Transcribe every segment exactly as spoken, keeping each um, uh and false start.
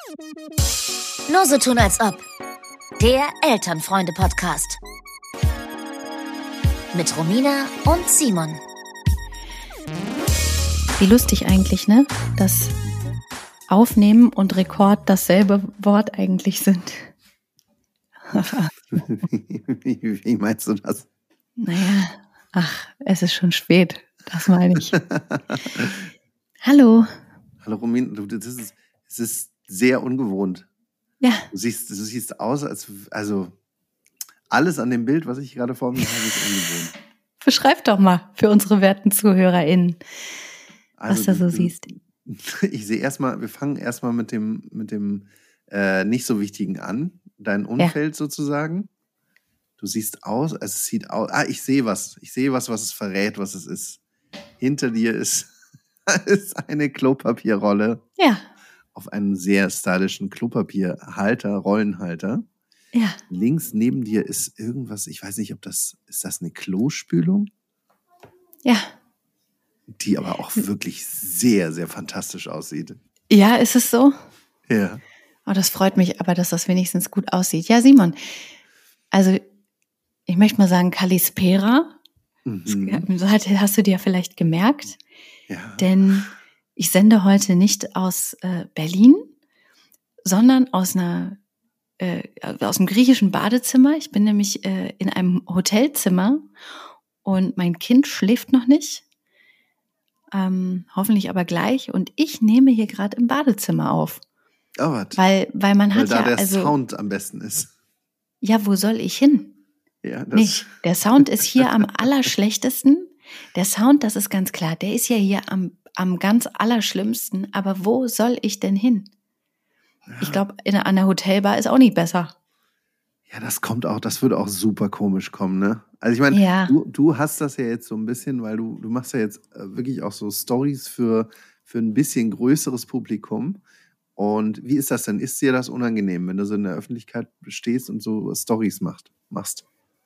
Nur so tun als ob. Der Elternfreunde-Podcast. Mit Romina und Simon. Wie lustig eigentlich, ne? Dass Aufnehmen und Rekord dasselbe Wort eigentlich sind. wie, wie meinst du das? Naja, ach, es ist schon spät. Das meine ich. Hallo. Hallo Romina, du, das ist, es ist sehr ungewohnt. Ja. Du siehst, du siehst aus, als, also alles an dem Bild, was ich gerade vor mir habe, ist ungewohnt. Beschreib doch mal für unsere werten ZuhörerInnen, Also, was du so du, siehst. Ich sehe erstmal, wir fangen erstmal mit dem, mit dem äh, nicht so Wichtigen an, dein Umfeld ja. sozusagen. Du siehst aus, also es sieht aus, ah, ich sehe was, ich sehe was, was es verrät, was es ist. Hinter dir ist, ist eine Klopapierrolle. Ja. Auf einem sehr stylischen Klopapierhalter, Rollenhalter. Ja. Links neben dir ist irgendwas, ich weiß nicht, ob das, ist das eine Klospülung? Ja. Die aber auch wirklich sehr, sehr fantastisch aussieht. Ja, ist es so? Ja. Oh, das freut mich aber, dass das wenigstens gut aussieht. Ja, Simon, also ich möchte mal sagen, Kalispera, mhm. so hast du dir vielleicht gemerkt, ja. Denn ich sende heute nicht aus äh, Berlin, sondern aus einer äh, aus einem griechischen Badezimmer. Ich bin nämlich äh, in einem Hotelzimmer und mein Kind schläft noch nicht, ähm, hoffentlich aber gleich. Und ich nehme hier gerade im Badezimmer auf. Oh, was? Weil, weil man hat weil da ja der also, Sound am besten ist. Ja, wo soll ich hin? Ja, das nee, der Sound ist hier am allerschlechtesten. Der Sound, das ist ganz klar, der ist ja hier am, am ganz allerschlimmsten. Aber wo soll ich denn hin? Ja. Ich glaube, in einer Hotelbar ist auch nicht besser. Ja, das kommt auch, das würde auch super komisch kommen, ne? Also ich meine, ja. du, du hast das ja jetzt so ein bisschen, weil du, du machst ja jetzt wirklich auch so Storys für, für ein bisschen größeres Publikum. Und wie ist das denn? Ist dir das unangenehm, wenn du so in der Öffentlichkeit stehst und so Storys macht, machst?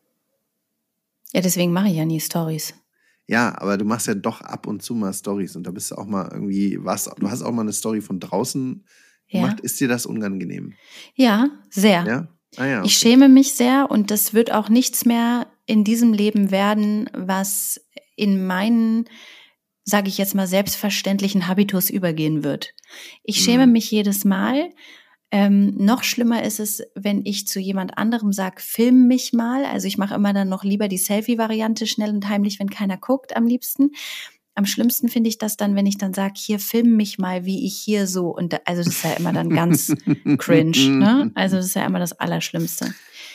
Ja, deswegen mache ich ja nie Storys. Ja, aber du machst ja doch ab und zu mal Storys und da bist du auch mal irgendwie, was, du hast auch mal eine Story von draußen gemacht. Ja. Ist dir das unangenehm? Ja, sehr. Ja? Ah, ja, okay. Ich schäme mich sehr und das wird auch nichts mehr in diesem Leben werden, was in meinen, sage ich jetzt mal, selbstverständlichen Habitus übergehen wird. Ich schäme hm. mich jedes Mal. Ähm, noch schlimmer ist es, wenn ich zu jemand anderem sage, film mich mal. Also ich mache immer dann noch lieber die Selfie-Variante, schnell und heimlich, wenn keiner guckt, am liebsten. Am schlimmsten finde ich das dann, wenn ich dann sage, hier, film mich mal, wie ich hier so. Und da, also das ist ja immer dann ganz cringe, ne? Also das ist ja immer das Allerschlimmste.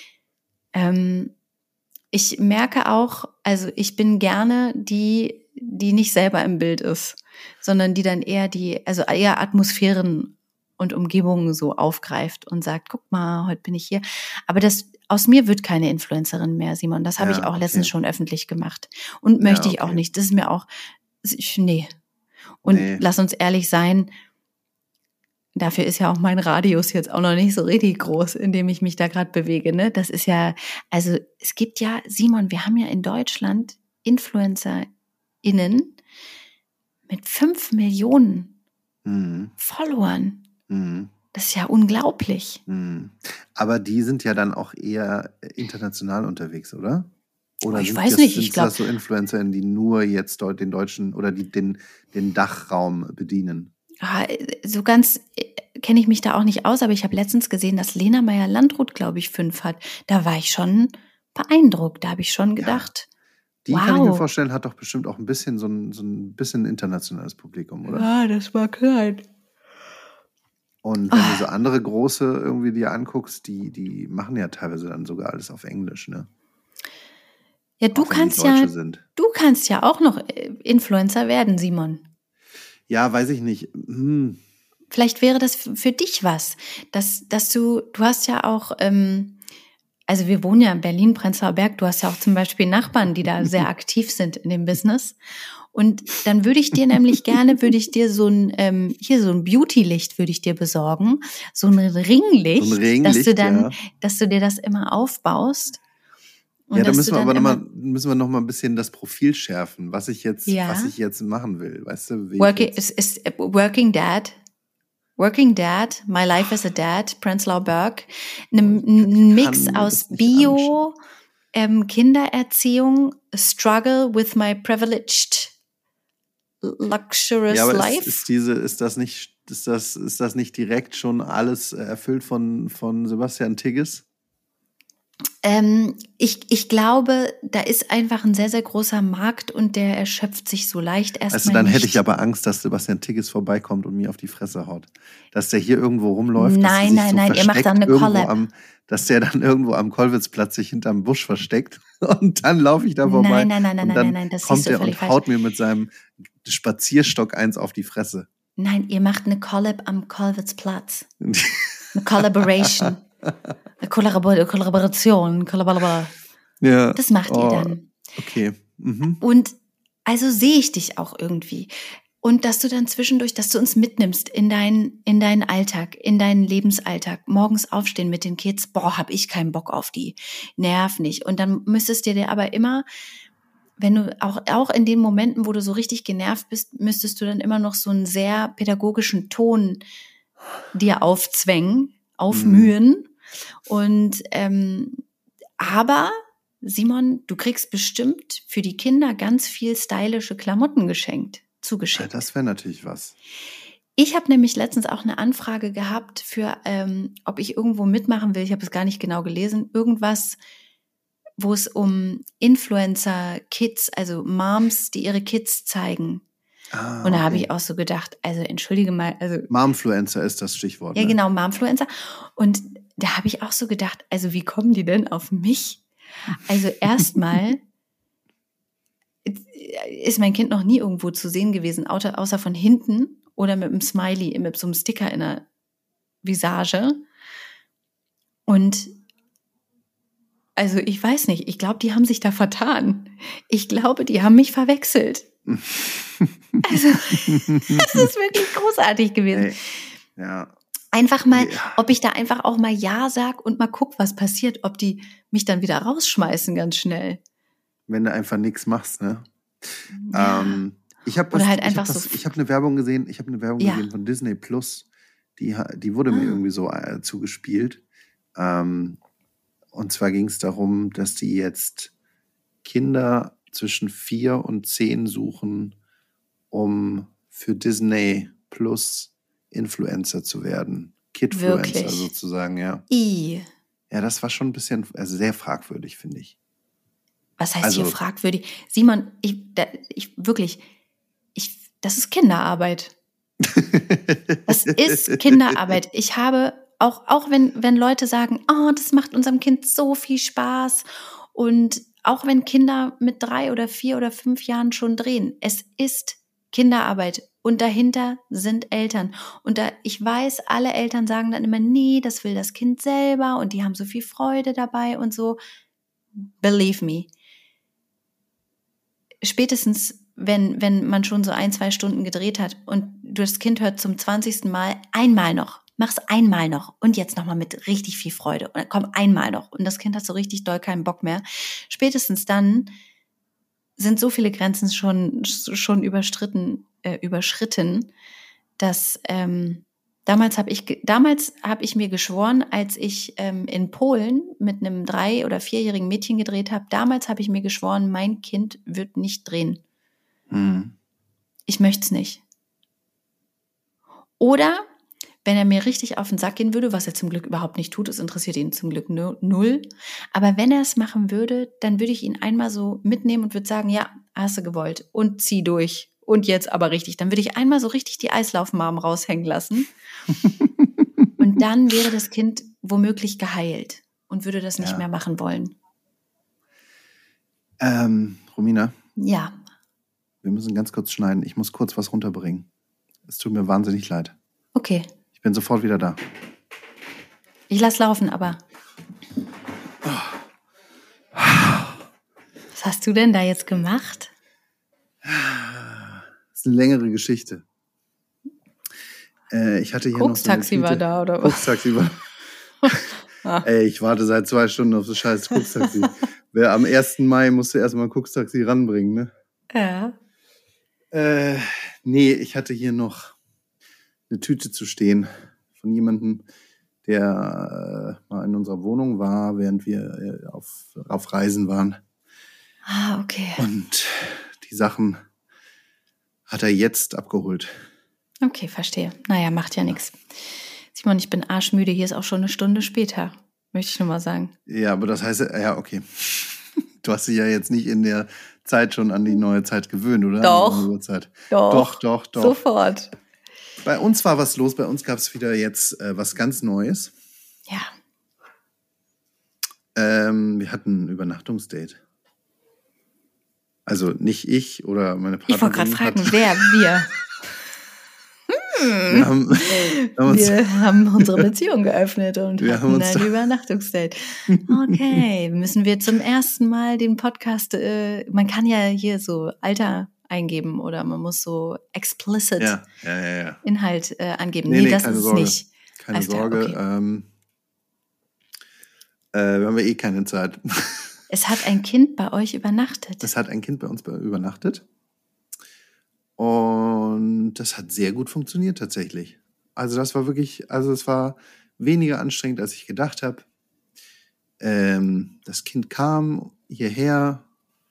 Ähm, ich merke auch, also ich bin gerne die, die nicht selber im Bild ist, sondern die dann eher die, also eher Atmosphären und Umgebungen so aufgreift und sagt, guck mal, heute bin ich hier. Aber das aus mir wird keine Influencerin mehr, Simon. Das habe Ja, ich auch okay. letztens schon öffentlich gemacht. Und möchte Ja, ich auch okay. nicht. Das ist mir auch, ich, nee. Und Nee. lass uns ehrlich sein, dafür ist ja auch mein Radius jetzt auch noch nicht so richtig groß, in dem ich mich da gerade bewege. Ne? Das ist ja, also es gibt ja, Simon, wir haben ja in Deutschland InfluencerInnen mit fünf Millionen Mhm. Followern. Mhm. Das ist ja unglaublich. Mhm. Aber die sind ja dann auch eher international unterwegs, oder? Oder Oh, ich sind weiß das, nicht, sind ich glaube, das so InfluencerInnen, die nur jetzt dort den deutschen oder die den, den Dachraum bedienen? so ganz kenne ich mich da auch nicht aus, aber ich habe letztens gesehen, dass Lena Meyer-Landrut, glaube ich, fünf hat. Da war ich schon beeindruckt. Da habe ich schon gedacht, Ja. Die wow. kann ich mir vorstellen, hat doch bestimmt auch ein bisschen so ein, so ein bisschen internationales Publikum, oder? Ja, das war klein. Und wenn oh. du so andere große irgendwie dir anguckst, die, die machen ja teilweise dann sogar alles auf Englisch, ne? Ja, du auch wenn kannst die Deutsche ja, sind. du kannst ja auch noch Influencer werden, Simon. Ja, weiß ich nicht. Hm. Vielleicht wäre das für dich was, dass, dass du, du hast ja auch, ähm, also wir wohnen ja in Berlin, Prenzlauer Berg, du hast ja auch zum Beispiel Nachbarn, die da sehr aktiv sind in dem Business. Und dann würde ich dir nämlich gerne, würde ich dir so ein, ähm, hier so ein Beauty-Licht würde ich dir besorgen, so ein Ringlicht, so ein Ringlicht dass du dann, ja. dass du dir das immer aufbaust. Und ja, da müssen wir aber noch mal, müssen wir noch mal ein bisschen das Profil schärfen, was ich jetzt, ja. was ich jetzt machen will, weißt du? Working, ist, ist Working Dad. Working Dad, My Life as a Dad, Prenzlau Berg. Ein Mix aus Bio, ähm, Kindererziehung, Struggle with my privileged luxurious ja, aber life. Ist, ist, diese, ist, das nicht, ist, das, ist das nicht direkt schon alles erfüllt von, von Sebastian Tigges? Ähm, ich, ich glaube, da ist einfach ein sehr, sehr großer Markt und der erschöpft sich so leicht erstmal Also dann nicht. hätte ich aber Angst, dass Sebastian Tigges vorbeikommt und mir auf die Fresse haut. Dass der hier irgendwo rumläuft, Nein, dass nein, so nein, ihr macht dann eine Collab. Am, dass der dann irgendwo am Kollwitzplatz sich hinterm Busch versteckt und dann laufe ich da vorbei. Nein, nein, nein, nein, und dann nein, nein, das kommt siehst du der völlig und falsch. haut mir mit seinem Spazierstock eins auf die Fresse. Nein, ihr macht eine Collab am Kollwitzplatz. Eine Collaboration. Eine Kollabor- Kollaboration. Kollaboration. Ja. Das macht oh, ihr dann. Okay. Mhm. Und also sehe ich dich auch irgendwie. Und dass du dann zwischendurch, dass du uns mitnimmst in deinen, in deinen Alltag, in deinen Lebensalltag. Morgens aufstehen mit den Kids, boah, hab ich keinen Bock auf die. Nerv nicht. Und dann müsstest du dir aber immer, wenn du auch, auch in den Momenten, wo du so richtig genervt bist, müsstest du dann immer noch so einen sehr pädagogischen Ton dir aufzwängen, aufmühen. Mhm. Und, ähm, aber Simon, du kriegst bestimmt für die Kinder ganz viel stylische Klamotten geschenkt, zugeschickt. Ja, das wäre natürlich was. Ich habe nämlich letztens auch eine Anfrage gehabt für, ähm, ob ich irgendwo mitmachen will. Ich habe es gar nicht genau gelesen. Irgendwas, wo es um Influencer-Kids, also Moms, die ihre Kids zeigen. Ah, und da okay. habe ich auch so gedacht, also entschuldige mal. Also Momfluencer ist das Stichwort. Ja, ne? genau, Momfluencer. Und da habe ich auch so gedacht, also wie kommen die denn auf mich? Also erstmal ist mein Kind noch nie irgendwo zu sehen gewesen, außer von hinten oder mit einem Smiley, mit so einem Sticker in der Visage. Und also ich weiß nicht, ich glaube, die haben sich da vertan. Ich glaube, die haben mich verwechselt. Also das ist wirklich großartig gewesen. Hey, ja. Einfach mal, ja. ob ich da einfach auch mal Ja sag und mal guck, was passiert, ob die mich dann wieder rausschmeißen ganz schnell. Wenn du einfach nichts machst, ne? Ja. Ähm, ich habe Oder halt einfach ich hab so. Ich habe eine Werbung gesehen, ich habe eine Werbung Ja. gesehen von Disney Plus, die, die wurde Ah. mir irgendwie so äh, zugespielt. Ähm, und zwar ging es darum, dass die jetzt Kinder zwischen vier und zehn suchen, um für Disney Plus Influencer zu werden. Kidfluencer Wirklich? sozusagen, ja. I. Ja, das war schon ein bisschen, also sehr fragwürdig, finde ich. Was heißt Also- hier fragwürdig? Simon, ich, da, ich wirklich, ich, das ist Kinderarbeit. Das ist Kinderarbeit. Ich habe, auch, auch wenn, wenn Leute sagen, oh, das macht unserem Kind so viel Spaß und auch wenn Kinder mit drei oder vier oder fünf Jahren schon drehen, es ist Kinderarbeit und dahinter sind Eltern. Und da, ich weiß, alle Eltern sagen dann immer, nee, das will das Kind selber und die haben so viel Freude dabei und so. Believe me. Spätestens, wenn, wenn man schon so ein, zwei Stunden gedreht hat und das Kind hört zum zwanzigsten Mal einmal noch, mach's einmal noch und jetzt nochmal mit richtig viel Freude und dann komm einmal noch und das Kind hat so richtig doll keinen Bock mehr. Spätestens dann sind so viele Grenzen schon, schon überschritten, äh, überschritten, dass ähm, damals habe ich, damals habe ich mir geschworen, als ich ähm, in Polen mit einem drei- oder vierjährigen Mädchen gedreht habe, damals habe ich mir geschworen, mein Kind wird nicht drehen. Mhm. Ich möchte es nicht. Oder wenn er mir richtig auf den Sack gehen würde, was er zum Glück überhaupt nicht tut, es interessiert ihn zum Glück null, aber wenn er es machen würde, dann würde ich ihn einmal so mitnehmen und würde sagen, ja, hast du gewollt und zieh durch und jetzt aber richtig. Dann würde ich einmal so richtig die Eislaufmarm raushängen lassen und dann wäre das Kind womöglich geheilt und würde das nicht Ja. mehr machen wollen. Ähm, Romina, Ja, wir müssen ganz kurz schneiden. Ich muss kurz was runterbringen. Es tut mir wahnsinnig leid. okay. Ich bin sofort wieder da. Ich lass laufen, aber. Was hast du denn da jetzt gemacht? Das ist eine längere Geschichte. Äh, ich hatte hier Koks-Taxi noch so eine war Tüte- da, oder was? Koks-Taxi war. Ah. Ey, ich warte seit zwei Stunden auf das scheiß Koks-Taxi. Wer am ersten Mai musste erstmal ein Koks-Taxi ranbringen, ne? Ja. Äh, nee, ich hatte hier noch eine Tüte zu stehen von jemandem, der äh, mal in unserer Wohnung war, während wir äh, auf, auf Reisen waren. Ah, okay. Und die Sachen hat er jetzt abgeholt. Okay, verstehe. Naja, macht ja nichts. Simon, ich bin arschmüde. Hier ist auch schon eine Stunde später. Möchte ich nur mal sagen. Ja, aber das heißt, ja, okay. Du hast dich ja jetzt nicht in der Zeit schon an die neue Zeit gewöhnt, oder? Doch. An die neue Uhrzeit. Doch. Doch, doch, doch. Sofort. Bei uns war was los. Bei uns gab es wieder jetzt äh, was ganz Neues. Ja. Ähm, wir hatten ein Übernachtungsdate. Also nicht ich oder meine Partnerin. Ich wollte gerade fragen, wer? Wir. Wir haben, wir haben, uns, wir haben unsere Beziehung geöffnet und wir haben hatten uns ein da- Übernachtungsdate. Okay, müssen wir zum ersten Mal den Podcast, äh, man kann ja hier so Alter eingeben oder man muss so explicit ja, ja, ja, ja. Inhalt äh, angeben. Nee, Nee, nee, das keine ist es Sorge. nicht. Keine Alles klar, Sorge. okay. Ähm, äh, wir haben ja eh keine Zeit. Es hat ein Kind bei euch übernachtet. Es hat ein Kind bei uns be- übernachtet. Und das hat sehr gut funktioniert tatsächlich. Also das war wirklich, also es war weniger anstrengend, als ich gedacht habe. Ähm, das Kind kam hierher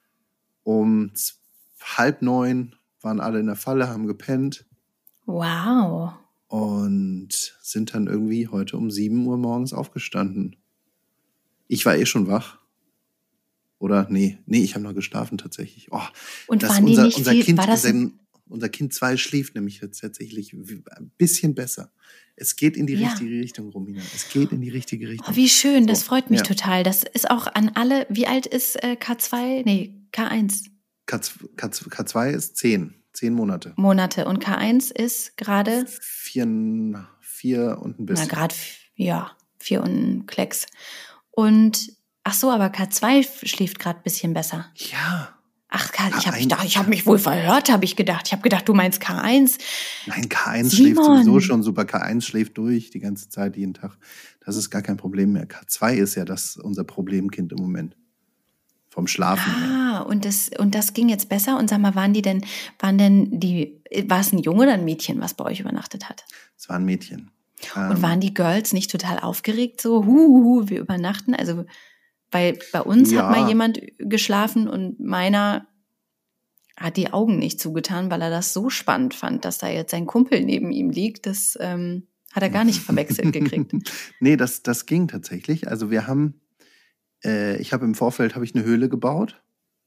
um z- halb neun, waren alle in der Falle, haben gepennt Wow. und sind dann irgendwie heute um sieben Uhr morgens aufgestanden. Ich war eh schon wach. Oder nee, nee, ich habe noch geschlafen tatsächlich. Oh, Und das waren die unser, nicht unser viel, Kind, war das unser, unser Kind zwei schläft nämlich jetzt tatsächlich ein bisschen besser. Es geht in die Ja. richtige Richtung, Romina. Es geht in die richtige Richtung. Oh, wie schön, das So, freut mich ja. total. Das ist auch an alle, wie alt ist äh, K zwei? Nee, K eins K zwei ist zehn, zehn Monate. Monate und K eins ist gerade, Vier, vier und ein na bisschen. gerade, ja, vier und ein Klecks. Und, ach so, aber K zwei schläft gerade ein bisschen besser. Ja. Ach, K, ich habe K eins. ich habe mich wohl verhört, habe ich gedacht. Ich habe gedacht, du meinst K eins. Nein, K eins Simon. schläft sowieso schon super. K eins schläft durch die ganze Zeit, jeden Tag. Das ist gar kein Problem mehr. K zwei ist ja das unser Problemkind im Moment. Vom Schlafen her. Ah, und das, und das ging jetzt besser. Und sag mal, waren die denn, waren denn die, war es ein Junge oder ein Mädchen, was bei euch übernachtet hat? Es war ein Mädchen. Und Ähm, waren die Girls nicht total aufgeregt, so, huhuhu, wir übernachten? Also, weil bei uns Ja. hat mal jemand geschlafen und meiner hat die Augen nicht zugetan, weil er das so spannend fand, dass da jetzt sein Kumpel neben ihm liegt. Das ähm, hat er gar nicht verwechselt gekriegt. Nee, das, das ging tatsächlich. Also wir haben, äh, ich habe im Vorfeld habe ich eine Höhle gebaut.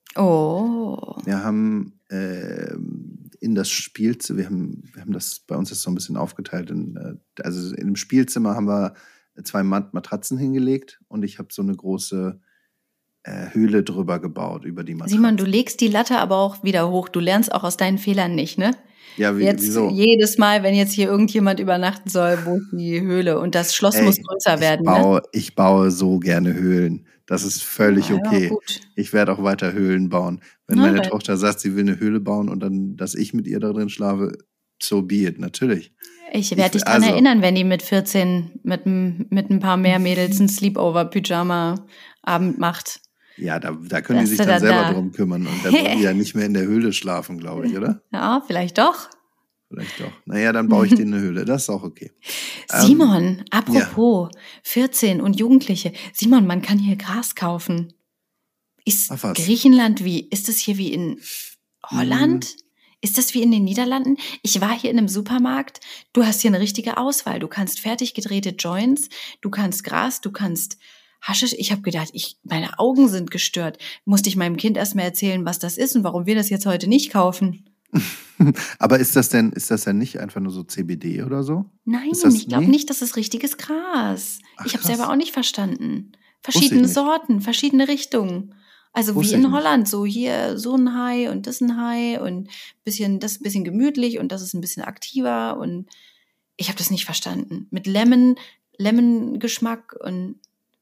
Oh. Wir haben äh, in das Spielzimmer, wir haben, wir haben das, bei uns ist so ein bisschen aufgeteilt. In, äh, also in dem Spielzimmer haben wir zwei Mat- Matratzen hingelegt und ich habe so eine große äh, Höhle drüber gebaut über die Matratzen. Simon, du legst die Latte aber auch wieder hoch. Du lernst auch aus deinen Fehlern nicht, ne? Ja, wie, Jetzt wieso? jedes Mal, wenn jetzt hier irgendjemand übernachten soll, wo ist die Höhle? Und das Schloss Ey, muss größer werden, ich ne? baue, ich baue so gerne Höhlen. Das ist völlig Ja, okay. gut. Ich werde auch weiter Höhlen bauen. Wenn Na, meine weil- Tochter sagt, sie will eine Höhle bauen und dann, dass ich mit ihr da drin schlafe, so be it, natürlich. Ich werde Ich- dich daran also- erinnern, wenn die mit vierzehn mit, n- mit ein paar mehr Mädels einen Sleepover-Pyjama-Abend macht. Ja, da, da können die Dass sich du dann da- selber da- drum kümmern. Und dann wollen die ja nicht mehr in der Höhle schlafen, glaube ich, oder? Ja, vielleicht doch. Vielleicht doch. Naja, dann baue ich denen eine Höhle. Das ist auch okay. Ähm, Simon, apropos vierzehn und Jugendliche. Simon, man kann hier Gras kaufen. Ist Ach, was? Griechenland wie? Ist es hier wie in Holland? Hm. Ist das wie in den Niederlanden? Ich war hier in einem Supermarkt. Du hast hier eine richtige Auswahl. Du kannst fertig gedrehte Joints, du kannst Gras, du kannst Haschisch. Ich habe gedacht, ich, meine Augen sind gestört. Musste ich meinem Kind erstmal erzählen, was das ist und warum wir das jetzt heute nicht kaufen. Aber ist das denn, ist das denn nicht einfach nur so C B D oder so? Nein, Ist das- ich glaube nee? nicht, das ist richtiges Gras. Ach, ich habe krass. selber auch nicht verstanden. ich Verschiedene nicht. Sorten, verschiedene Richtungen. Also Wusste wie ich in nicht. Holland, so hier so ein Hai und das ein Hai und bisschen, das ist ein bisschen gemütlich und das ist ein bisschen aktiver und ich habe das nicht verstanden. Mit Lemon, Lemon-Geschmack und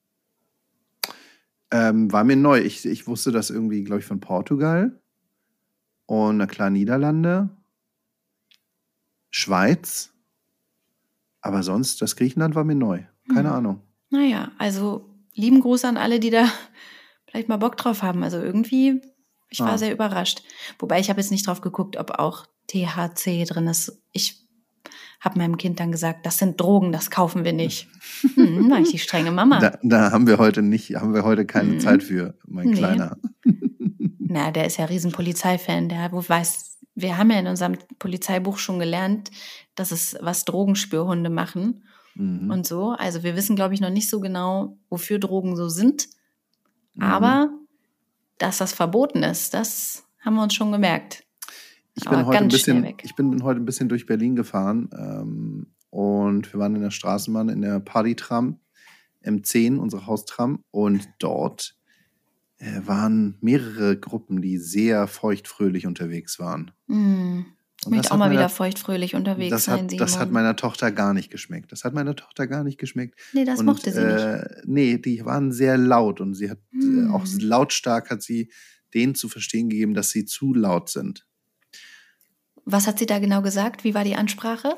Ähm, war mir neu. Ich, ich wusste das irgendwie, glaube ich, von Portugal und na klar Niederlande, Schweiz, aber sonst, das Griechenland war mir neu. Keine Hm. Ahnung. naja, also lieben Gruß an alle, die da vielleicht mal Bock drauf haben. Also irgendwie, ich war Ah. sehr überrascht. Wobei ich habe jetzt nicht drauf geguckt, ob auch T H C drin ist. Ich habe meinem Kind dann gesagt, das sind Drogen, das kaufen wir nicht. Hm, war ich die strenge Mama. Da, da haben wir heute nicht, haben wir heute keine hm. Zeit für, mein nee. Kleiner. Na, der ist ja riesen Polizeifan, der weiß, wir haben ja in unserem Polizeibuch schon gelernt, dass es was Drogenspürhunde machen mhm. und so. Also wir wissen, glaube ich, noch nicht so genau, wofür Drogen so sind. Mhm. Aber dass das verboten ist, das haben wir uns schon gemerkt. Ich bin, heute ein bisschen, ich bin heute ein bisschen durch Berlin gefahren ähm, und wir waren in der Straßenbahn, in der Partytram M zehn, unsere Haustram, und dort äh, waren mehrere Gruppen, die sehr feuchtfröhlich unterwegs waren. Mm. Ich möchte auch mal wieder feuchtfröhlich unterwegs das sein, hat, Das hat meiner Tochter gar nicht geschmeckt. Das hat meiner Tochter gar nicht geschmeckt. Nee, das und, mochte sie äh, nicht. Nee, die waren sehr laut und sie hat mm. äh, auch lautstark hat sie denen zu verstehen gegeben, dass sie zu laut sind. Was hat sie da genau gesagt? Wie war die Ansprache?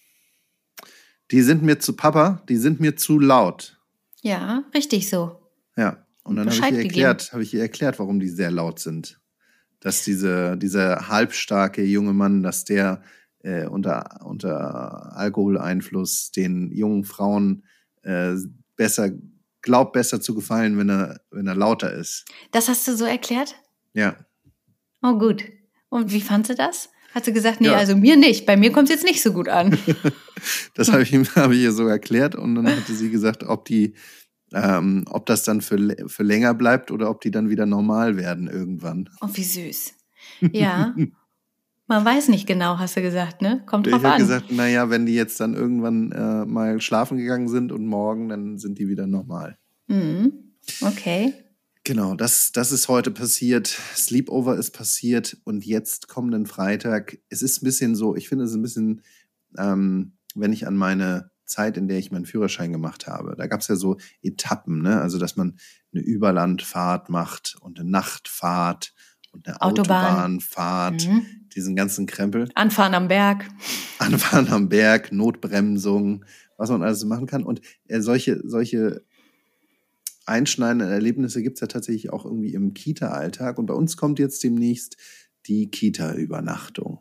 Die sind mir zu, Papa, die sind mir zu laut. Ja, richtig so. Ja, und dann habe ich ihr erklärt, habe ich ihr erklärt, warum die sehr laut sind. Dass diese, dieser halbstarke junge Mann, dass der äh, unter, unter Alkoholeinfluss den jungen Frauen äh, besser, glaubt besser zu gefallen, wenn er, wenn er lauter ist. Das hast du so erklärt? Ja. Oh, gut. Und wie fand sie das? Hat sie gesagt, nee, ja. also mir nicht. Bei mir kommt es jetzt nicht so gut an. Das habe ich, hab ich ihr so erklärt und dann hatte sie gesagt, ob die Ähm, ob das dann für, für länger bleibt oder ob die dann wieder normal werden irgendwann. Oh, wie süß. Ja, man weiß nicht genau, hast du gesagt, ne? Kommt drauf ich hab an. Ich habe gesagt, naja, wenn die jetzt dann irgendwann äh, mal schlafen gegangen sind und morgen, dann sind die wieder normal. Mhm. Okay. Genau, das, das ist heute passiert. Sleepover ist passiert und jetzt kommenden Freitag. Es ist ein bisschen so, ich finde es ein bisschen, ähm, wenn ich an meine Zeit, in der ich meinen Führerschein gemacht habe. Da gab es ja so Etappen, ne? Also dass man eine Überlandfahrt macht und eine Nachtfahrt und eine Autobahn. Autobahnfahrt, mhm. diesen ganzen Krempel. Anfahren am Berg. Anfahren am Berg, Notbremsung, was man alles machen kann. Und äh, solche, solche einschneidenden Erlebnisse gibt es ja tatsächlich auch irgendwie im Kita-Alltag. Und bei uns kommt jetzt demnächst die Kita-Übernachtung.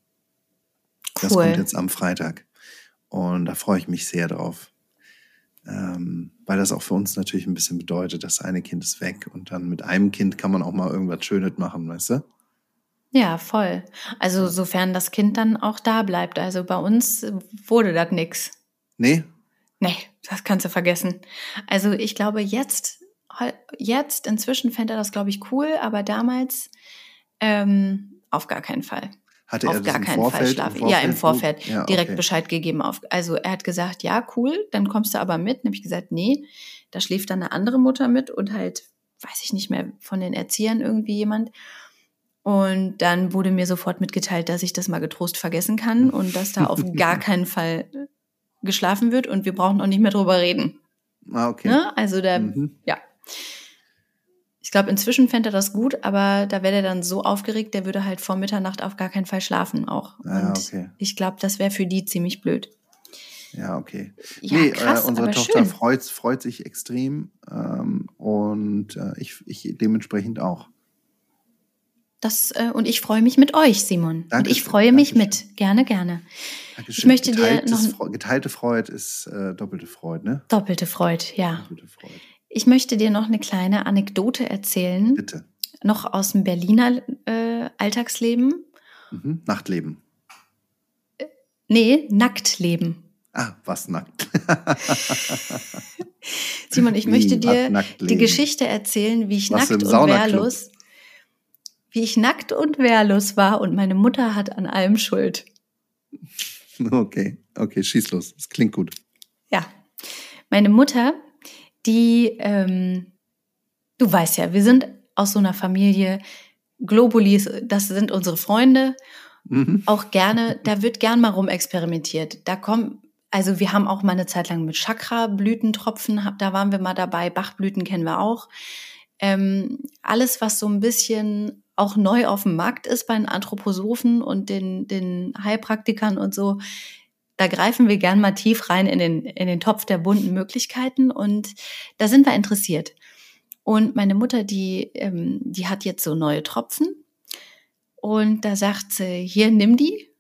Cool. Das kommt jetzt am Freitag. Und da freue ich mich sehr drauf. Ähm, weil das auch für uns natürlich ein bisschen bedeutet, das eine Kind ist weg und dann mit einem Kind kann man auch mal irgendwas Schönes machen, weißt du? Ja, voll. Also sofern das Kind dann auch da bleibt. Also bei uns wurde das nix. Nee? Nee, das kannst du vergessen. Also ich glaube jetzt, jetzt inzwischen fände er das, glaube ich, cool, aber damals ähm, auf gar keinen Fall. Hatte er auf das gar im keinen Vorfeld, Fall schlafen. Im Vorfeld? Ja, im Vorfeld ja, direkt okay. Bescheid gegeben. Auf, also er hat gesagt, ja, cool, dann kommst du aber mit. Dann habe ich gesagt, nee, da schläft dann eine andere Mutter mit und halt, weiß ich nicht mehr, von den Erziehern irgendwie jemand. Und dann wurde mir sofort mitgeteilt, dass ich das mal getrost vergessen kann und dass da auf gar keinen Fall geschlafen wird und wir brauchen auch nicht mehr drüber reden. Ah, okay. Ne? Also da, mhm. ja. Ich glaube, inzwischen fände er das gut, aber da wäre er dann so aufgeregt, der würde halt vor Mitternacht auf gar keinen Fall schlafen auch. Ah, und okay. ich glaube, das wäre für die ziemlich blöd. Ja, okay. Ja, nee, krass, äh, unsere aber Tochter schön. freut, freut sich extrem ähm, und äh, ich, ich dementsprechend auch. Das, äh, und ich freue mich mit euch, Simon. Dankeschön, und ich freue mich Dankeschön. mit. Gerne, gerne. Dankeschön. Ich möchte dir Geteiltes, noch geteilte Freude ist äh, doppelte Freude, ne? Doppelte Freude, ja. Doppelte Freude. Ich möchte dir noch eine kleine Anekdote erzählen. Bitte. Noch aus dem Berliner äh, Alltagsleben. Mhm. Nachtleben. Nee, Nacktleben. Ah, was nackt. Simon, ich Wie, möchte dir Nacktleben? die Geschichte erzählen, wie ich Was nackt im und Saunaclub? wehrlos, wie ich nackt und wehrlos war und meine Mutter hat an allem Schuld. Okay, okay, schieß los. Das klingt gut. Ja, meine Mutter, die, ähm, du weißt ja, wir sind aus so einer Familie, Globulis, das sind unsere Freunde, Mhm. auch gerne, da wird gern mal rumexperimentiert. Da kommen, also wir haben auch mal eine Zeit lang mit Chakra-Blütentropfen, hab- da waren wir mal dabei, Bachblüten kennen wir auch. Ähm, alles, was so ein bisschen auch neu auf dem Markt ist bei den Anthroposophen und den, den Heilpraktikern und so, da greifen wir gern mal tief rein in den, in den Topf der bunten Möglichkeiten und da sind wir interessiert. Und meine Mutter, die, ähm, die hat jetzt so neue Tropfen und da sagt sie, hier, nimm die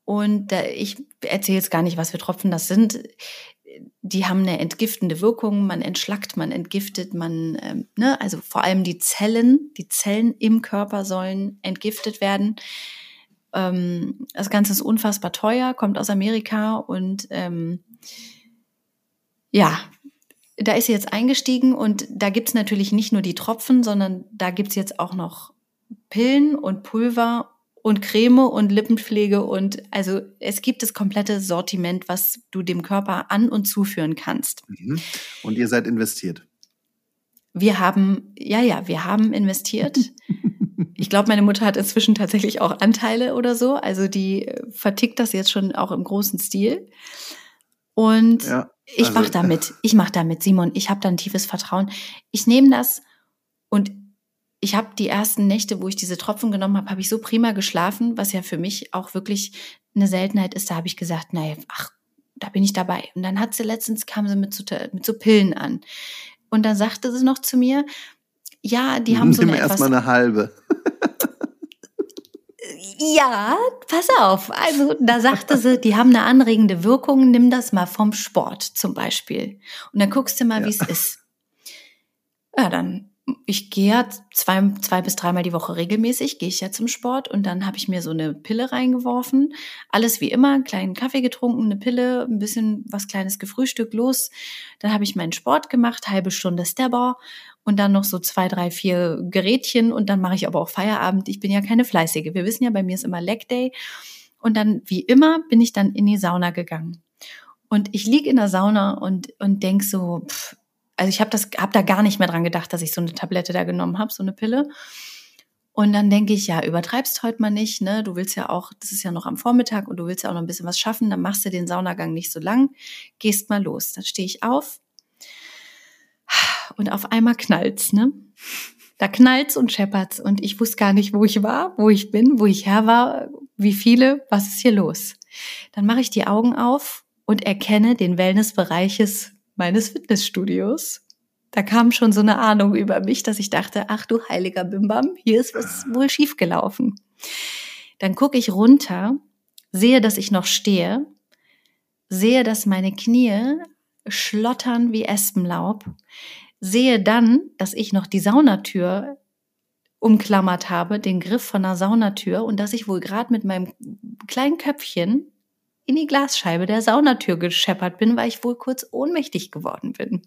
Und da, ich erzähle jetzt gar nicht, was für Tropfen das sind. Die haben eine entgiftende Wirkung. Man entschlackt, man entgiftet, man, ähm, ne, also vor allem die Zellen, die Zellen im Körper sollen entgiftet werden. Ähm, das Ganze ist unfassbar teuer, kommt aus Amerika und ähm, ja, da ist sie jetzt eingestiegen und da gibt's natürlich nicht nur die Tropfen, sondern da gibt's jetzt auch noch Pillen und Pulver und Creme und Lippenpflege und also es gibt das komplette Sortiment, was du dem Körper an- und zuführen kannst. Mhm. Und ihr seid investiert? Wir haben, ja, ja, wir haben investiert. Ich glaube, meine Mutter hat inzwischen tatsächlich auch Anteile oder so. Also die vertickt das jetzt schon auch im großen Stil. Und ja, also ich mache damit, ich mache damit, Simon, ich habe da ein tiefes Vertrauen. Ich nehme das und ich habe die ersten Nächte, wo ich diese Tropfen genommen habe, habe ich so prima geschlafen, was ja für mich auch wirklich eine Seltenheit ist. Da habe ich gesagt, naja, ach, da bin ich dabei. Und dann hat sie letztens, kam sie mit so, mit so Pillen an. Und dann sagte sie noch zu mir, ja, die haben so eine Nimm etwas... erstmal eine halbe. Ja, pass auf. Also da sagte sie, die haben eine anregende Wirkung, nimm das mal vom Sport zum Beispiel. Und dann guckst du mal, ja. wie es ist. Ja, dann... Ich gehe ja zwei, zwei bis dreimal die Woche regelmäßig, gehe ich ja zum Sport und dann habe ich mir so eine Pille reingeworfen. Alles wie immer, einen kleinen Kaffee getrunken, eine Pille, ein bisschen was Kleines gefrühstückt, los. Dann habe ich meinen Sport gemacht, halbe Stunde Stepper und dann noch so zwei, drei, vier Gerätchen und dann mache ich aber auch Feierabend. Ich bin ja keine Fleißige. Wir wissen ja, bei mir ist immer Leg Day. Und dann, wie immer, bin ich dann in die Sauna gegangen. Und ich liege in der Sauna und, und denk so, pff, also ich habe das, habe da gar nicht mehr dran gedacht, dass ich so eine Tablette da genommen habe, so eine Pille. Und dann denke ich, ja, übertreibst heute mal nicht, ne? Du willst ja auch, das ist ja noch am Vormittag und du willst ja auch noch ein bisschen was schaffen, dann machst du den Saunagang nicht so lang, gehst mal los. Dann stehe ich auf und auf einmal knallt's, ne? Da knallt's und scheppert's und ich wusste gar nicht, wo ich war, wo ich bin, wo ich her war, wie viele, was ist hier los? Dann mache ich die Augen auf und erkenne den Wellnessbereiches meines Fitnessstudios. Da kam schon so eine Ahnung über mich, dass ich dachte, ach du heiliger Bimbam, hier ist was wohl schiefgelaufen. Dann gucke ich runter, sehe, dass ich noch stehe, sehe, dass meine Knie schlottern wie Espenlaub, sehe dann, dass ich noch die Saunatür umklammert habe, den Griff von der Saunatür und dass ich wohl gerade mit meinem kleinen Köpfchen in die Glasscheibe der Saunatür gescheppert bin, weil ich wohl kurz ohnmächtig geworden bin.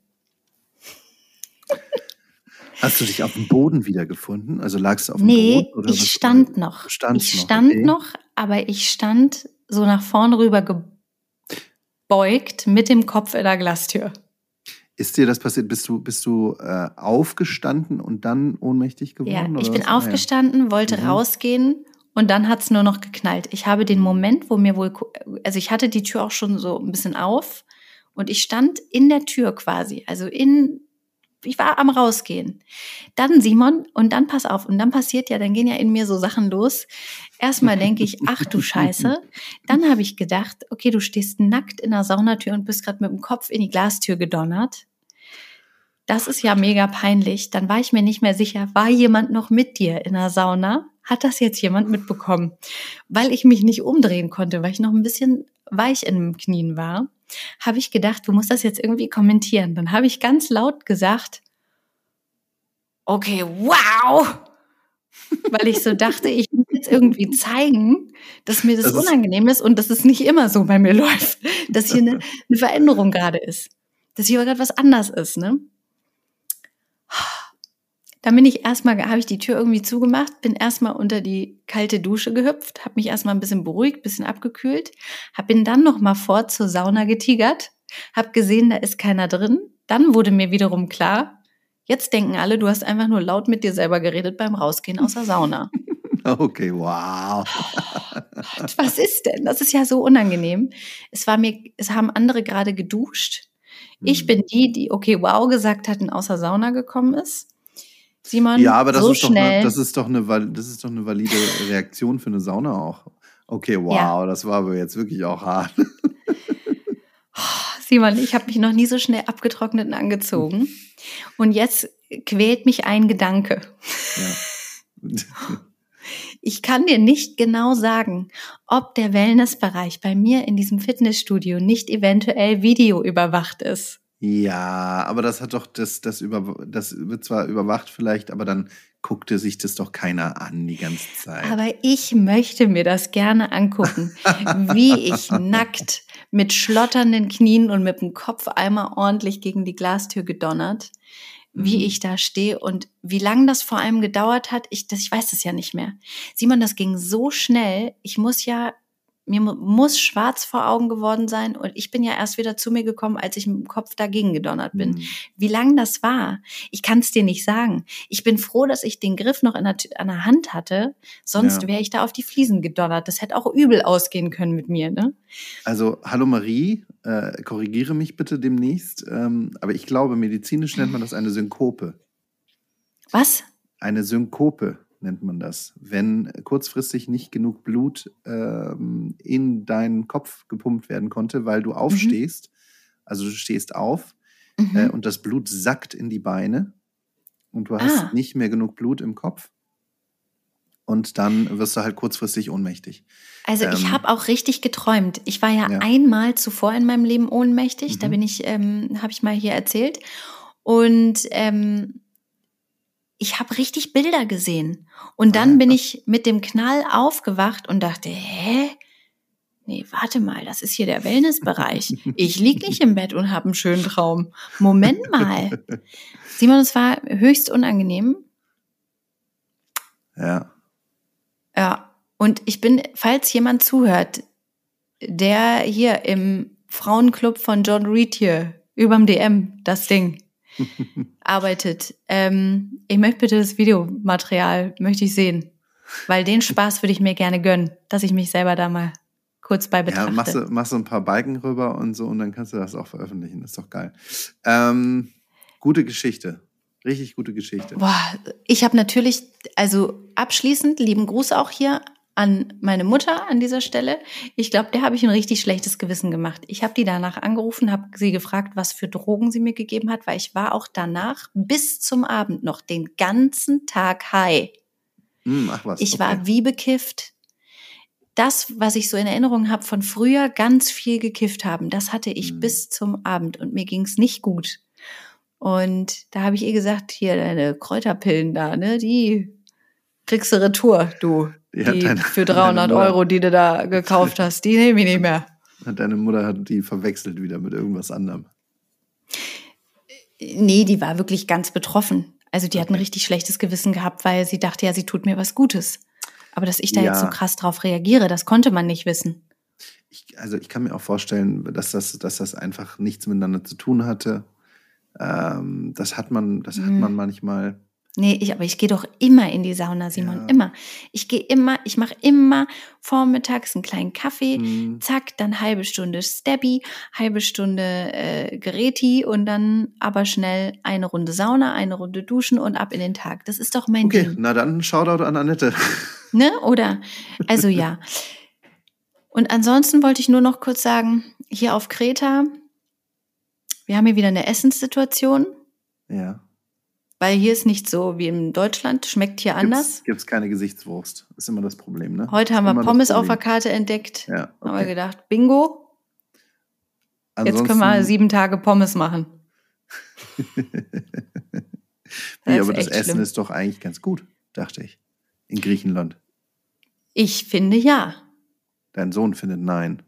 Hast du dich auf dem Boden wiedergefunden? Also lagst du auf dem nee, Boden? Nee, ich stand noch. Ich noch, stand okay. noch, aber ich stand so nach vorn rüber gebeugt mit dem Kopf in der Glastür. Ist dir das passiert? Bist du, bist du äh, aufgestanden und dann ohnmächtig geworden? Ja, ich oder bin was? aufgestanden, wollte mhm. rausgehen. Und dann hat's nur noch geknallt. Ich habe den Moment, wo mir wohl, also ich hatte die Tür auch schon so ein bisschen auf und ich stand in der Tür quasi, also in, ich war am Rausgehen. Dann Simon, und dann pass auf, und dann passiert ja, dann gehen ja in mir so Sachen los. Erstmal denke ich, ach du Scheiße. Dann habe ich gedacht, okay, du stehst nackt in der Saunatür und bist gerade mit dem Kopf in die Glastür gedonnert. Das ist ja mega peinlich. Dann war ich mir nicht mehr sicher, war jemand noch mit dir in der Sauna? Hat das jetzt jemand mitbekommen? Weil ich mich nicht umdrehen konnte, weil ich noch ein bisschen weich in den Knien war, habe ich gedacht, du musst das jetzt irgendwie kommentieren. Dann habe ich ganz laut gesagt, okay, wow! Weil ich so dachte, ich muss jetzt irgendwie zeigen, dass mir das, das unangenehm ist und dass es nicht immer so bei mir läuft, dass hier eine, eine Veränderung gerade ist, dass hier gerade was anders ist, ne? Dann bin ich erstmal, habe ich die Tür irgendwie zugemacht, bin erstmal unter die kalte Dusche gehüpft, habe mich erstmal ein bisschen beruhigt, ein bisschen abgekühlt, hab bin dann nochmal vor zur Sauna getigert, habe gesehen, da ist keiner drin. Dann wurde mir wiederum klar, jetzt denken alle, du hast einfach nur laut mit dir selber geredet beim Rausgehen aus der Sauna. Okay, wow. Was ist denn? Das ist ja so unangenehm. Es war mir, es haben andere gerade geduscht. Ich bin die, die okay, wow gesagt hat und aus der Sauna gekommen ist. Simon, ja, aber das, so ist doch schnell. Eine, das, ist doch eine, das ist doch eine valide Reaktion für eine Sauna auch. Okay, wow, ja. Das war aber jetzt wirklich auch hart. Simon, ich habe mich noch nie so schnell abgetrocknet und angezogen. Und jetzt quält mich ein Gedanke. Ja. Ich kann dir nicht genau sagen, ob der Wellnessbereich bei mir in diesem Fitnessstudio nicht eventuell videoüberwacht ist. Ja, aber das hat doch, das, das, über, das wird zwar überwacht vielleicht, aber dann guckte sich das doch keiner an die ganze Zeit. Aber ich möchte mir das gerne angucken, wie ich nackt mit schlotternden Knien und mit dem Kopf einmal ordentlich gegen die Glastür gedonnert, wie mhm. ich da stehe und wie lange das vor allem gedauert hat. Ich, das, ich weiß das ja nicht mehr. Simon, das ging so schnell. Ich muss ja, mir muss schwarz vor Augen geworden sein und ich bin ja erst wieder zu mir gekommen, als ich mit dem Kopf dagegen gedonnert bin. Mhm. Wie lang das war, ich kann es dir nicht sagen. Ich bin froh, dass ich den Griff noch in der, an der Hand hatte, sonst ja. wäre ich da auf die Fliesen gedonnert. Das hätte auch übel ausgehen können mit mir, ne? Also, hallo Marie, äh, korrigiere mich bitte demnächst, ähm, aber ich glaube, medizinisch nennt man das eine Synkope. Was? Eine Synkope nennt man das, wenn kurzfristig nicht genug Blut ähm, in deinen Kopf gepumpt werden konnte, weil du aufstehst, mhm. also du stehst auf mhm. äh, und das Blut sackt in die Beine und du hast ah. nicht mehr genug Blut im Kopf und dann wirst du halt kurzfristig ohnmächtig. Also ähm, ich habe auch richtig geträumt. Ich war ja, ja einmal zuvor in meinem Leben ohnmächtig, mhm. da bin ich, ähm, habe ich mal hier erzählt und ähm, ich habe richtig Bilder gesehen. Und dann bin ich mit dem Knall aufgewacht und dachte, hä? Nee, warte mal, das ist hier der Wellnessbereich. Ich lieg nicht im Bett und habe einen schönen Traum. Moment mal. Simon, es war höchst unangenehm. Ja. Ja, und ich bin, falls jemand zuhört, der hier im Frauenclub von John Reed hier, überm D M, das Ding, arbeitet. Ähm, ich möchte bitte das Videomaterial, möchte ich sehen. Weil den Spaß würde ich mir gerne gönnen, dass ich mich selber da mal kurz bei betrachte. Ja, machst du, machst du ein paar Balken rüber und so und dann kannst du das auch veröffentlichen. Das ist doch geil. Ähm, gute Geschichte. Richtig gute Geschichte. Boah, ich habe natürlich, also abschließend, lieben Gruß auch hier an meine Mutter an dieser Stelle. Ich glaube, der habe ich ein richtig schlechtes Gewissen gemacht. Ich habe die danach angerufen, habe sie gefragt, was für Drogen sie mir gegeben hat, weil ich war auch danach bis zum Abend noch den ganzen Tag high. Hm, ach was, ich okay. war wie bekifft. Das, was ich so in Erinnerung habe von früher, ganz viel gekifft haben, das hatte ich hm. bis zum Abend und mir ging's nicht gut. Und da habe ich ihr gesagt, hier deine Kräuterpillen da, ne, die kriegst du retour, du. Die ja, deine, für dreihundert Euro, die du da gekauft hast, die nehme ich nicht mehr. Deine Mutter hat die verwechselt wieder mit irgendwas anderem. Nee, die war wirklich ganz betroffen. Also die okay. hat ein richtig schlechtes Gewissen gehabt, weil sie dachte, ja, sie tut mir was Gutes. Aber dass ich da ja. jetzt so krass drauf reagiere, das konnte man nicht wissen. Ich, also ich kann mir auch vorstellen, dass das, dass das einfach nichts miteinander zu tun hatte. Ähm, das hat man, das hat hm. man manchmal. Nee, ich, aber ich gehe doch immer in die Sauna, Simon, ja. immer. Ich gehe immer, ich mache immer vormittags einen kleinen Kaffee, mhm. zack, dann halbe Stunde Stabby, halbe Stunde äh, Geräti und dann aber schnell eine Runde Sauna, eine Runde duschen und ab in den Tag. Das ist doch mein okay, Ding. Na dann Shoutout an Annette. Ne, oder? Also ja. Und ansonsten wollte ich nur noch kurz sagen, hier auf Kreta, wir haben hier wieder eine Essenssituation. Ja. Weil hier ist nicht so wie in Deutschland, schmeckt hier anders. Gibt es keine Gesichtswurst, ist immer das Problem, ne? Heute haben wir Pommes auf der Karte entdeckt. Ja, okay. Haben wir gedacht, Bingo, Ansonsten, jetzt können wir sieben Tage Pommes machen. Wie, aber das Essen schlimm. Ist doch eigentlich ganz gut, dachte ich, in Griechenland. Ich finde ja. Dein Sohn findet nein.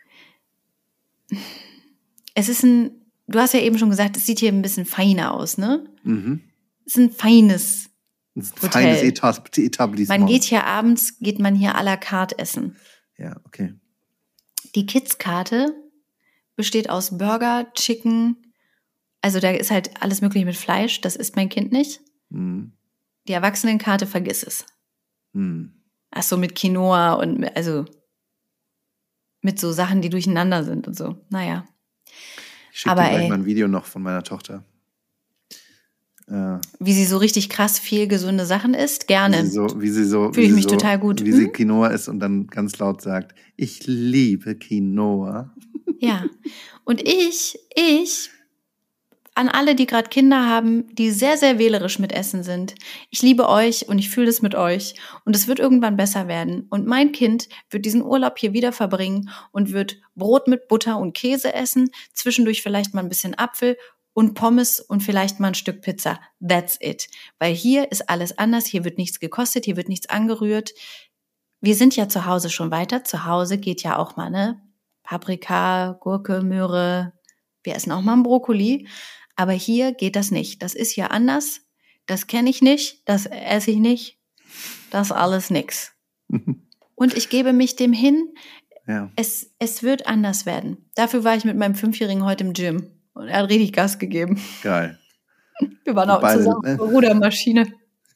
Es ist ein, du hast ja eben schon gesagt, es sieht hier ein bisschen feiner aus, ne? Mhm. Es ist ein feines ein feines Etab- Etablissement. Man geht hier abends, geht man hier à la carte essen. Ja, okay. Die Kids-Karte besteht aus Burger, Chicken, also da ist halt alles mögliche mit Fleisch, das isst mein Kind nicht. Mhm. Die Erwachsenenkarte, vergiss es. Mhm. Ach so, mit Quinoa und also mit so Sachen, die durcheinander sind und so. Naja. Ich schicke dir gleich mal ein Video noch von meiner Tochter. Äh, wie sie so richtig krass viel gesunde Sachen isst, gerne. Wie sie so, wie sie so, Fühle ich mich so, total gut. Wie hm? sie Quinoa isst und dann ganz laut sagt, ich liebe Quinoa. Ja, und ich, ich an alle, die gerade Kinder haben, die sehr, sehr wählerisch mit Essen sind. Ich liebe euch und ich fühle es mit euch. Und es wird irgendwann besser werden. Und mein Kind wird diesen Urlaub hier wieder verbringen und wird Brot mit Butter und Käse essen, zwischendurch vielleicht mal ein bisschen Apfel und Pommes und vielleicht mal ein Stück Pizza. That's it. Weil hier ist alles anders. Hier wird nichts gekostet, hier wird nichts angerührt. Wir sind ja zu Hause schon weiter. Zu Hause geht ja auch mal, ne? Paprika, Gurke, Möhre. Wir essen auch mal einen Brokkoli. Aber hier geht das nicht. Das ist hier anders. Das kenne ich nicht. Das esse ich nicht. Das ist alles nix. Und ich gebe mich dem hin. Ja. Es, es wird anders werden. Dafür war ich mit meinem Fünfjährigen heute im Gym. Und er hat richtig Gas gegeben. Geil. Wir waren auch beide, zusammen ne? auf der Rudermaschine.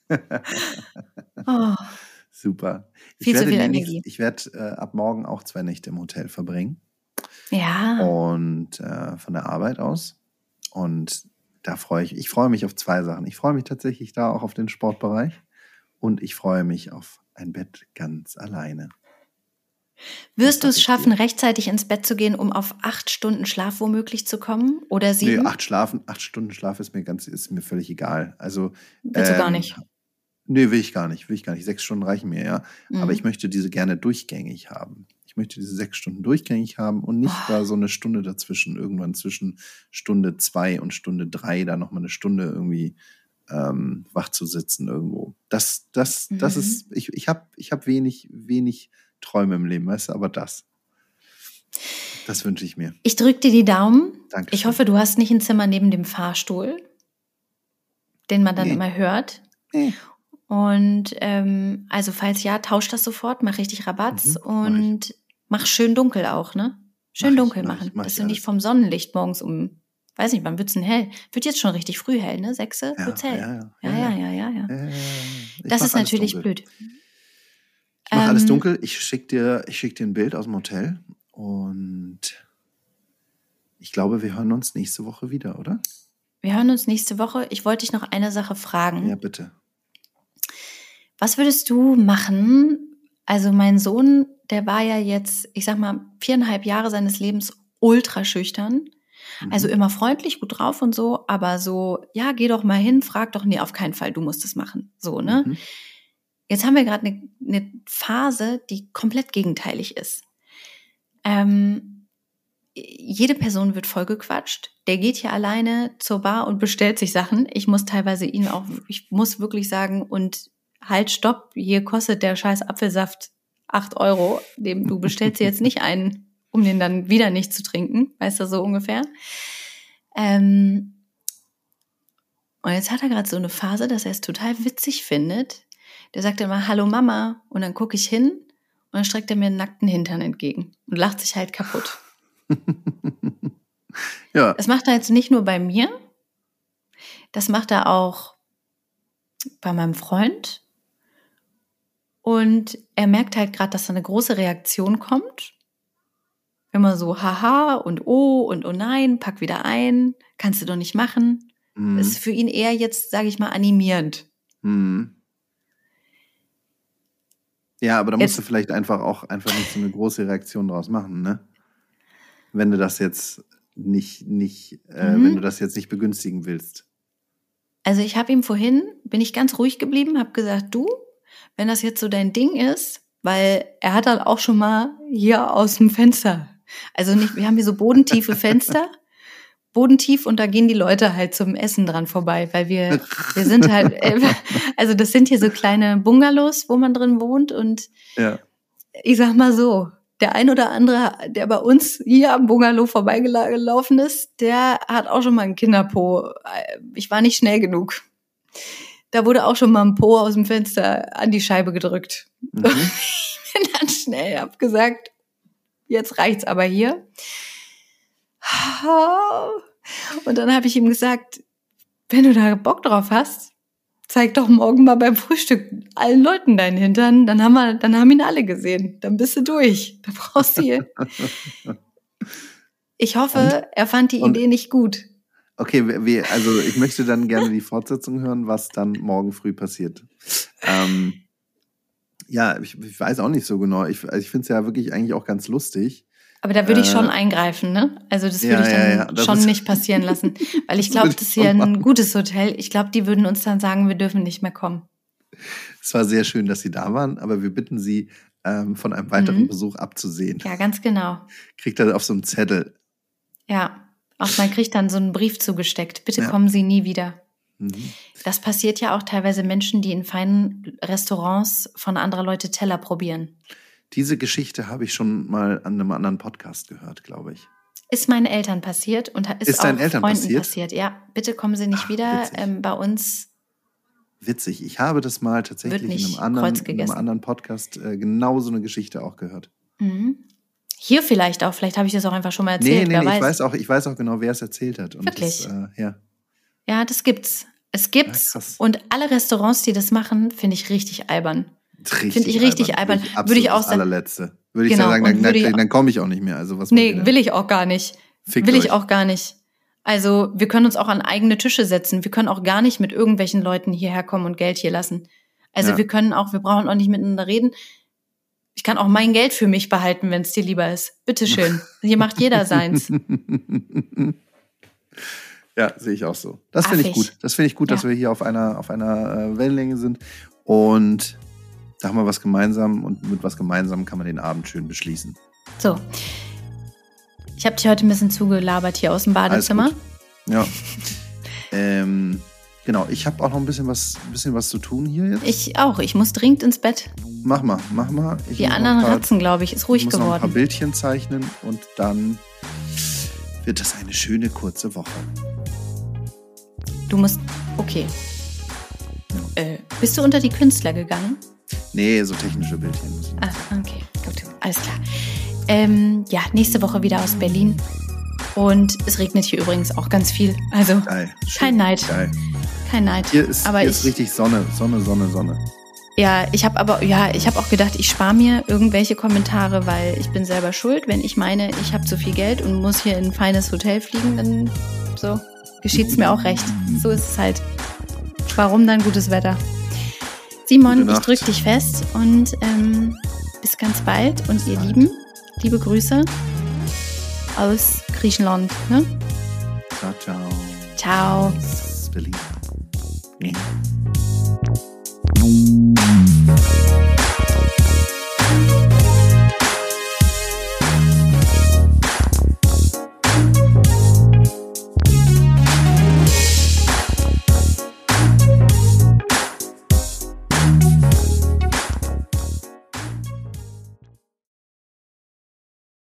Oh, Super. Ich viel zu werde viel demnächst- Energie. Ich werde äh, ab morgen auch zwei Nächte im Hotel verbringen. Ja. Und äh, von der Arbeit aus. Und da freue ich, ich freue mich auf zwei Sachen. Ich freue mich tatsächlich da auch auf den Sportbereich und ich freue mich auf ein Bett ganz alleine. Wirst du das es ist schaffen, gut. rechtzeitig ins Bett zu gehen, um auf acht Stunden Schlaf womöglich zu kommen? Oder Nee, sieben? acht Schlafen, acht Stunden Schlaf ist mir ganz, ist mir völlig egal. Also Willst du gar ähm, nicht? Nee, will ich gar nicht, will ich gar nicht. Sechs Stunden reichen mir, ja. Mhm. Aber ich möchte diese gerne durchgängig haben. Ich möchte diese sechs Stunden durchgängig haben und nicht da so eine Stunde dazwischen, irgendwann zwischen Stunde zwei und Stunde drei, da nochmal eine Stunde irgendwie ähm, wach zu sitzen irgendwo. Das, das, das Mhm. ist, ich, ich habe ich hab wenig, wenig Träume im Leben, weißt du, aber das. Das wünsche ich mir. Ich drücke dir die Daumen. Dankeschön. Ich hoffe, du hast nicht ein Zimmer neben dem Fahrstuhl, den man dann Nee. immer hört. Nee. Und ähm, also falls ja, tausch das sofort, mach richtig Rabatz Mhm, mach und mach schön dunkel auch, ne? Schön Mach ich, dunkel mach ich, machen, mach dass ich du nicht alles. vom Sonnenlicht morgens um, weiß nicht, wann wird's denn hell? Wird jetzt schon richtig früh hell, ne? Sechse Ja, wird's hell. ja, ja, Ja, ja, ja, ja, ja. Äh, ich Das mach ist alles natürlich dunkel. blöd. Ich mache alles Ähm, dunkel. Ich schicke dir, ich schick dir ein Bild aus dem Hotel und ich glaube, wir hören uns nächste Woche wieder, oder? Wir hören uns nächste Woche. Ich wollte dich noch eine Sache fragen. Ja, bitte. Was würdest du machen? Also mein Sohn, der war ja jetzt, ich sag mal, viereinhalb Jahre seines Lebens ultra schüchtern. Mhm. Also immer freundlich, gut drauf und so, aber so, ja, geh doch mal hin, frag doch, nee, auf keinen Fall, du musst es machen. So, ne? Mhm. Jetzt haben wir gerade eine, eine Phase, die komplett gegenteilig ist. Ähm, jede Person wird vollgequatscht. Der geht hier alleine zur Bar und bestellt sich Sachen. Ich muss teilweise ihn auch, ich muss wirklich sagen, und halt, stopp, hier kostet der scheiß Apfelsaft acht Euro. Dem, du bestellst dir jetzt nicht einen, um den dann wieder nicht zu trinken. Weißt du, so ungefähr. Ähm, und jetzt hat er gerade so eine Phase, dass er es total witzig findet. Der sagt immer, hallo Mama. Und dann gucke ich hin und dann streckt er mir einen nackten Hintern entgegen und lacht sich halt kaputt. Ja, Das macht er jetzt nicht nur bei mir, das macht er auch bei meinem Freund. Und er merkt halt gerade, dass da eine große Reaktion kommt. Immer so, haha und oh und oh nein, pack wieder ein, kannst du doch nicht machen. mhm. Das ist für ihn eher jetzt, sage ich mal, animierend. Mhm. Ja, aber da musst Jetzt- du vielleicht einfach auch einfach nicht so eine große Reaktion draus machen, ne? Wenn du das jetzt nicht, nicht, äh, Mhm. wenn du das jetzt nicht begünstigen willst. Also ich habe ihm vorhin, bin ich ganz ruhig geblieben, habe gesagt, du, wenn das jetzt so dein Ding ist, weil er hat halt auch schon mal hier aus dem Fenster, also nicht, wir haben hier so bodentiefe Fenster, bodentief und da gehen die Leute halt zum Essen dran vorbei, weil wir, wir sind halt, äh, also das sind hier so kleine Bungalows, wo man drin wohnt und Ja. ich sag mal so, der ein oder andere, der bei uns hier am Bungalow vorbeigelaufen ist, der hat auch schon mal einen Kinderpo. Ich war nicht schnell genug. Da wurde auch schon mal ein Po aus dem Fenster an die Scheibe gedrückt. Mhm. Ich bin dann schnell, hab gesagt, jetzt reicht's aber hier. Und dann habe ich ihm gesagt, wenn du da Bock drauf hast, zeig doch morgen mal beim Frühstück allen Leuten deinen Hintern, dann haben wir, dann haben ihn alle gesehen. Dann bist du durch. Da brauchst du hier. Ich hoffe, er fand die Und- Idee nicht gut. Okay, wir- wir, also ich möchte dann gerne die Fortsetzung hören, was dann morgen früh passiert. Ähm, ja, ich, ich weiß auch nicht so genau. Ich, also ich finde es ja wirklich eigentlich auch ganz lustig, Aber da würde ich schon Äh, eingreifen, ne? Also das ja, würde ich dann ja, ja, das schon ist- nicht passieren lassen. Weil ich Das glaube, würde das ich ist hier schon ein machen. gutes Hotel. Ich glaube, die würden uns dann sagen, wir dürfen nicht mehr kommen. Es war sehr schön, dass Sie da waren, aber wir bitten Sie, ähm, von einem weiteren Mhm. Besuch abzusehen. Ja, ganz genau. Kriegt er auf so einem Zettel. Ja. Auch man kriegt dann so einen Brief zugesteckt. Bitte Ja. kommen Sie nie wieder. Mhm. Das passiert ja auch teilweise Menschen, die in feinen Restaurants von anderer Leute Teller probieren. Diese Geschichte habe ich schon mal an einem anderen Podcast gehört, glaube ich. Ist meinen Eltern passiert und ist, Ist auch deinen Eltern Freunden passiert? passiert. Ja, bitte kommen Sie nicht Ach, wieder. witzig. Ähm, bei uns Witzig. Ich habe das mal tatsächlich in nicht einem anderen, Kreuz in einem gegessen. anderen Podcast äh, genau so eine Geschichte auch gehört. Mhm. Hier vielleicht auch. Vielleicht habe ich das auch einfach schon mal Nee, erzählt. nee, wer nee, ich weiß. weiß auch, ich weiß auch genau, wer es erzählt hat. Und Wirklich? Das, äh, ja. Ja, das gibt's. Es gibt's. Ja, krass. Und alle Restaurants, die das machen, finde ich richtig albern. Richtig Finde ich richtig albern. Wirklich Würde ich absolut auch das sagen- allerletzte. Würde ich Genau, sagen, und dann, würde ich- dann, dann komme ich auch nicht mehr. Also was wollt ihr Nee, denn? will ich auch gar nicht. Fickt will ich euch. auch gar nicht. Also wir können uns auch an eigene Tische setzen. Wir können auch gar nicht mit irgendwelchen Leuten hierher kommen und Geld hier lassen. Also Ja. wir können auch, wir brauchen auch nicht miteinander reden. Ich kann auch mein Geld für mich behalten, wenn es dir lieber ist. Bitteschön. Hier macht jeder seins. Ja, sehe ich auch so. Das finde ich Affig. gut. Das finde ich gut, dass Ja. wir hier auf einer, auf einer äh, Wellenlänge sind. Und da haben wir was gemeinsam und mit was gemeinsam kann man den Abend schön beschließen. So. Ich habe dich heute ein bisschen zugelabert hier aus dem Alles Badezimmer. gut. Ja. ähm, genau, ich habe auch noch ein bisschen was, ein bisschen was zu tun hier jetzt. Ich auch. Ich muss dringend ins Bett. Mach mal, mach mal. Ich Die muss noch anderen ein paar, Ratzen, glaube ich, ist ruhig ich muss noch ein paar geworden. Bildchen zeichnen und dann wird das eine schöne kurze Woche. Du musst. Okay. Äh, bist du unter die Künstler gegangen? Nee, so technische Bildchen muss ich noch. Ah, okay, gut, alles klar. Ähm, ja, nächste Woche wieder aus Berlin. Und es regnet hier übrigens auch ganz viel. Also Geil. Schön. kein Neid, Geil. kein Neid. Hier ist, aber hier ich, ist richtig Sonne, Sonne, Sonne, Sonne. ja, ich habe aber, ja, ich habe auch gedacht, ich spare mir irgendwelche Kommentare, weil ich bin selber schuld. Wenn ich meine, ich habe zu viel Geld und muss hier in ein feines Hotel fliegen, dann so geschieht's mir auch recht. So ist es halt. Warum dann gutes Wetter? Simon, Gute ich Nacht. drück dich fest und ähm, bis ganz bald. Und ihr Lieben, liebe Grüße aus Griechenland. Ne? Ciao, ciao. Ciao. Das ist Berlin. Nee.